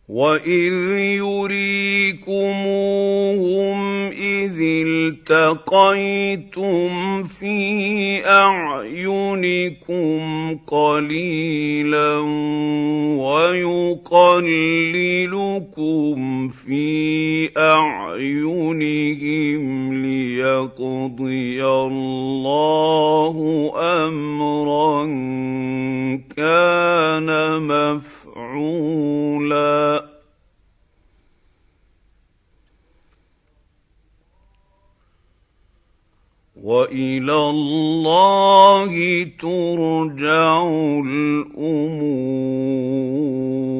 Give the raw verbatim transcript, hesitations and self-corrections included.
وَإِذْ يُرِيكُمُوهُمْ إِذِ الْتَقَيْتُمْ فِي أَعْيُنِكُمْ قَلِيلًا وَيُقَلِّلُكُمْ فِي أَعْيُنِهِمْ لِيَقْضِيَ اللَّهُ أَمْرًا كَانَ مَفْعُولًا. وَإِلَى اللَّهِ تُرْجَعُ الْأُمُورُ.